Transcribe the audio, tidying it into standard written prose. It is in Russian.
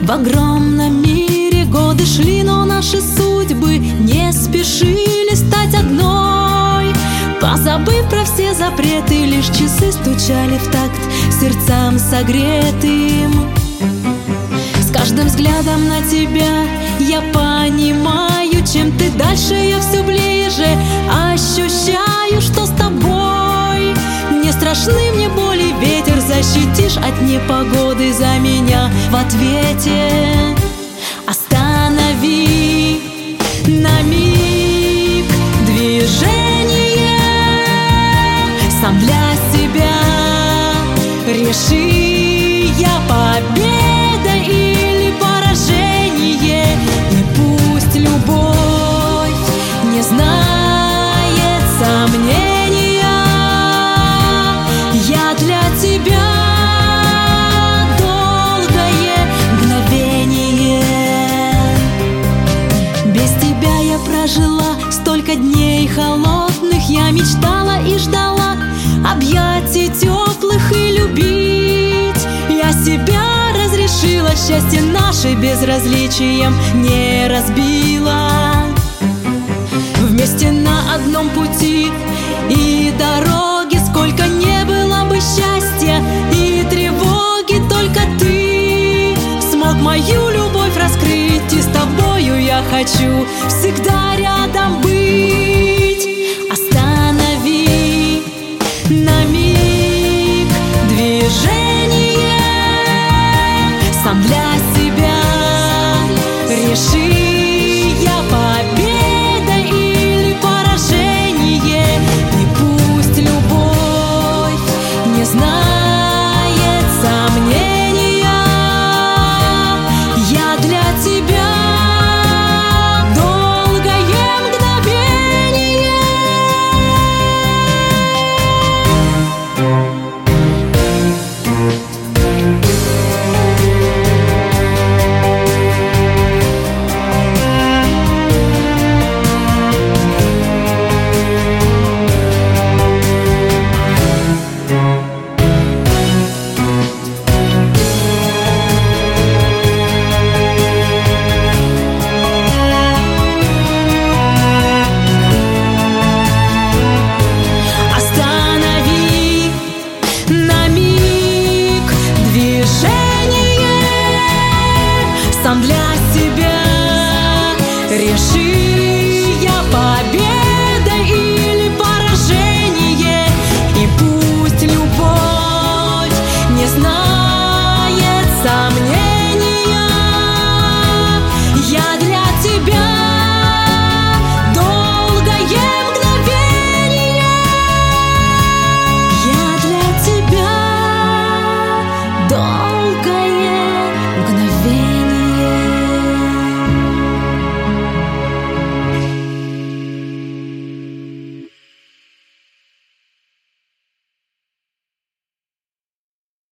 В огромном мире годы шли, но наши судьбы не спешили стать одной. Позабыв про все запреты, лишь часы стучали в такт сердцам согретым. С каждым взглядом на тебя я понимаю, чем ты дальше, я все ближе ощущаю, что с тобой не страшны мне боли, ветер, защитишь от непогоды за меня в ответе. Останови на миг движение, сам для себя реши, я победа или поражение. И пусть любовь не знает сомнения, я для тебя долгое мгновение. Без тебя я прожила столько дней холодных, я мечтала и ждала объятий теплых и любить. Я себя разрешила, счастье наше безразличием не разбила. Вместе на одном пути и дороге, сколько не было бы счастья и тревоги, только ты смог мою любовь раскрыть, и с тобою я хочу всегда